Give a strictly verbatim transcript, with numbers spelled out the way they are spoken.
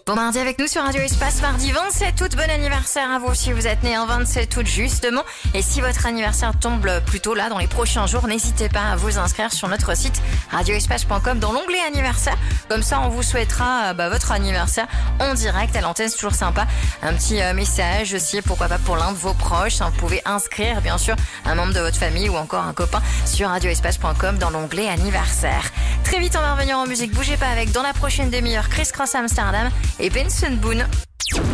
Bon mardi avec nous sur Radio Espace, mardi vingt-sept août, bon anniversaire à vous si vous êtes né un vingt-sept août justement. Et si votre anniversaire tombe plutôt là dans les prochains jours, n'hésitez pas à vous inscrire sur notre site radio espace point com dans l'onglet anniversaire. Comme ça on vous souhaitera bah, votre anniversaire en direct à l'antenne, c'est toujours sympa. Un petit euh, message aussi, pourquoi pas pour l'un de vos proches. Hein, vous pouvez inscrire bien sûr un membre de votre famille ou encore un copain sur radio espace point com dans l'onglet anniversaire. Très vite on va revenir en musique, bougez pas avec dans la prochaine demi-heure Chris Cross Amsterdam et Benson Boone.